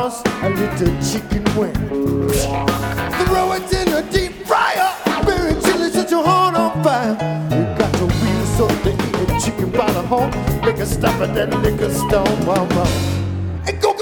toss a little chicken wing. Throw it in a deep fryer, bury chili, set your heart on fire. You got to real salt to eat a chicken by the whole. Make a stop at that liquor store, mama. And go